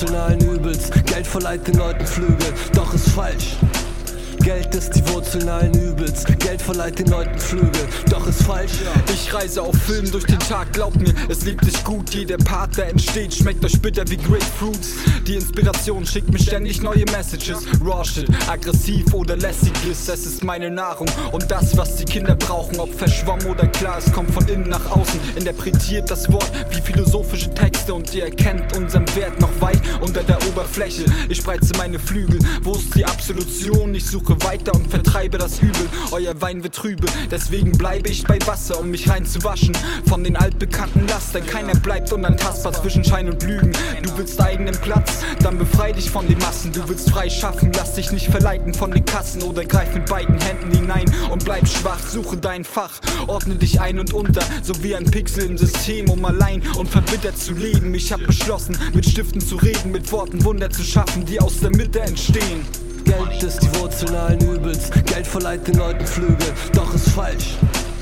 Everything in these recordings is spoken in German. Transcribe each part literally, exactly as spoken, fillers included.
Wurzeln allen Übels, Geld verleiht den Leuten Flügel, doch ist falsch. Geld ist die Wurzeln allen Übels, Geld verleiht den Leuten Flügel, doch ist falsch. Ich reise auf Film durch den Tag, glaubt mir, es lebt sich gut. Jeder Part, der entsteht, schmeckt euch bitter wie Grapefruits. Die Inspiration schickt mir ständig neue Messages. Raw shit, aggressiv oder lässiges, es ist meine Nahrung und das, was die Kinder brauchen. Ob verschwommen oder klar, es kommt von innen nach außen. Interpretiert das Wort wie philosophische Texte und ihr erkennt unseren Wert noch weit unter der Oberfläche. Ich spreize meine Flügel, wo ist die Absolution? Ich suche weiter und vertreibe das Übel. Euer Wein wird trübe, deswegen bleibe ich bei Wasser, um mich reinzuwaschen von den altbekannten Lastern. Keiner bleibt unantastbar zwischen Schein und Lügen. Du willst eigenen Platz, dann befrei dich von den Massen. Du willst frei schaffen, lass dich nicht verleiten von den Kassen oder greif mit beiden Händen hinein und bleib schwach. Suche dein Fach, ordne dich ein und unter, so wie ein Pixel im System, um allein und verbittert zu leben. Ich hab beschlossen, mit Stiften zu reden, mit Worten Wunder zu schaffen, die aus der Mitte entstehen. Geld ist die Wurzeln allen Übels, Geld verleiht den Leuten Flügel, doch ist falsch.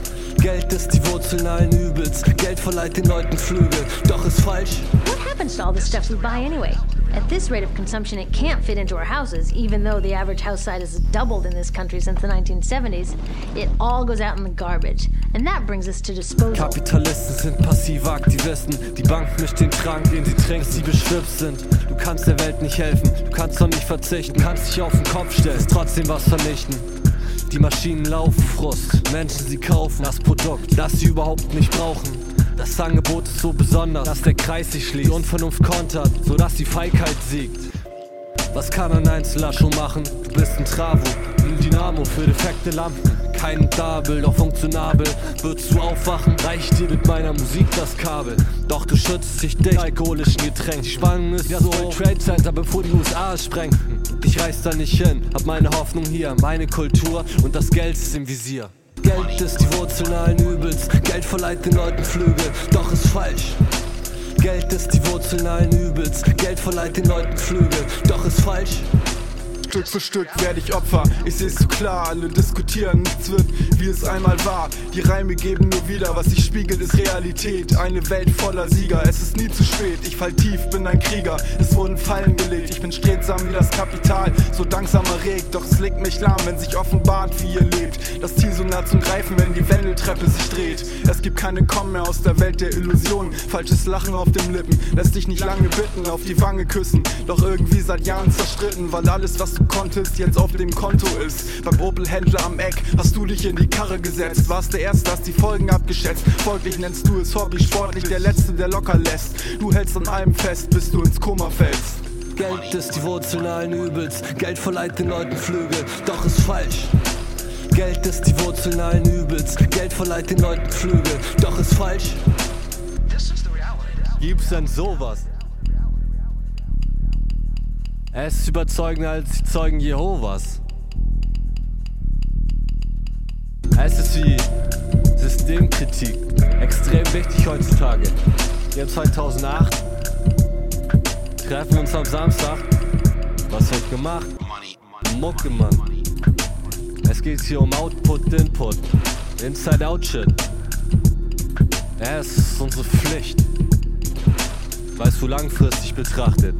Geld ist die Wurzeln allen Übels, Geld verleiht den Leuten Flügel, doch ist falsch. What happens to all the stuff we buy anyway? At this rate of consumption, it can't fit into our houses, even though the average house size has doubled in this country since the nineteen seventies. It all goes out in the garbage. And that brings us to disposal. Kapitalisten sind passive Aktivisten. Die Bank mischt den Trank, den sie trinken, dass sie beschwipst sind. Du kannst der Welt nicht helfen, du kannst doch nicht verzichten. Du kannst dich auf den Kopf stellen, ist trotzdem was vernichten. Die Maschinen laufen, Frust. Menschen, sie kaufen das Produkt, das sie überhaupt nicht brauchen. Das Angebot ist so besonders, dass der Kreis sich schließt. Die Unvernunft kontert, sodass die Feigheit siegt. Was kann ein Einzelner schon machen? Du bist ein Travo, ein Dynamo für defekte Lampen. Kein Dabel, doch funktionabel. Würdest du aufwachen, reicht dir mit meiner Musik das Kabel. Doch du schützt dich dicht alkoholischen Getränk. Die Spannung ist ja so Trade Center, bevor die U S A es sprengten. Ich reiß da nicht hin, hab meine Hoffnung hier, meine Kultur und das Geld ist im Visier. Geld ist die Wurzeln allen Übels, Geld verleiht den Leuten Flügel, doch ist falsch. Geld ist die Wurzeln allen Übels, Geld verleiht den Leuten Flügel, doch ist falsch. Stück für Stück werde ich Opfer, ich seh's zu klar, alle diskutieren, nichts wird wie es einmal war. Die Reime geben nur wieder, was sich spiegelt ist Realität, eine Welt voller Sieger, es ist nie zu spät, ich fall tief, bin ein Krieger, es wurden Fallen gelegt, ich bin strebsam wie das Kapital, so langsam erregt, doch es legt mich lahm, wenn sich offenbart, wie ihr lebt. Das Ziel so nah zum Greifen, wenn die Wendeltreppe sich dreht, es gibt keine Kommen mehr aus der Welt der Illusionen, falsches Lachen auf den Lippen, lässt dich nicht lange bitten, auf die Wange küssen, doch irgendwie seit Jahren zerstritten, weil alles was du konntest, jetzt auf dem Konto ist. Beim Opel-Händler am Eck hast du dich in die Karre gesetzt. Warst der Erste, hast die Folgen abgeschätzt. Folglich nennst du es Hobby, sportlich der Letzte, der locker lässt. Du hältst an allem fest, bis du ins Koma fällst. Geld ist die Wurzeln allen Übels, Geld verleiht den Leuten Flügel, doch ist falsch. Geld ist die Wurzeln allen Übels, Geld verleiht den Leuten Flügel, doch ist falsch. Gibt's denn sowas? Es ist überzeugender als die Zeugen Jehovas. Es ist wie Systemkritik, extrem wichtig heutzutage. Wir haben zweitausendacht, treffen uns am Samstag. Was wird gemacht? Mucke, Mann. Es geht hier um Output, Input, Inside-Out-Shit. Es ist unsere Pflicht. Weißt du, langfristig betrachtet.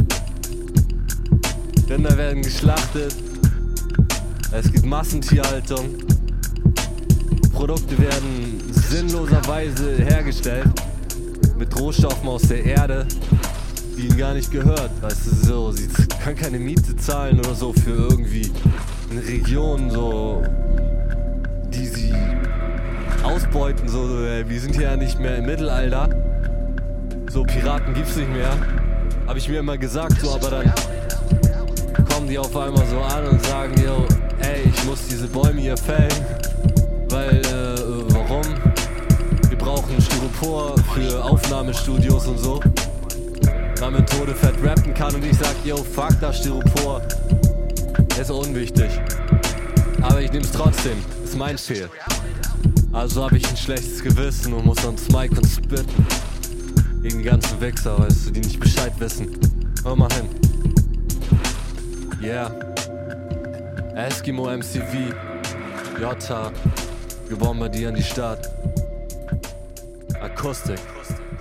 Rinder werden geschlachtet, es gibt Massentierhaltung, Produkte werden sinnloserweise hergestellt, mit Rohstoffen aus der Erde, die ihnen gar nicht gehört. Weißt du, so, sie kann keine Miete zahlen oder so für irgendwie eine Region, so, die sie ausbeuten, so, wir sind hier ja nicht mehr im Mittelalter, so Piraten gibt's nicht mehr, hab ich mir immer gesagt, so, aber dann kommen die auf einmal so an und sagen, yo, ey, ich muss diese Bäume hier fällen, weil, äh, warum? Wir brauchen Styropor für Aufnahmestudios und so, damit Tode fett rappen kann und ich sag, yo, fuck das Styropor, ist unwichtig, aber ich nehm's trotzdem, ist mein Fehl. Also hab ich ein schlechtes Gewissen und muss ans Mic und spitten, gegen die ganzen Wichser, weißt du, die nicht Bescheid wissen. Hör mal hin. Yeah, Eskimo M C V, Jota, wir bombardieren die Stadt. Akustik.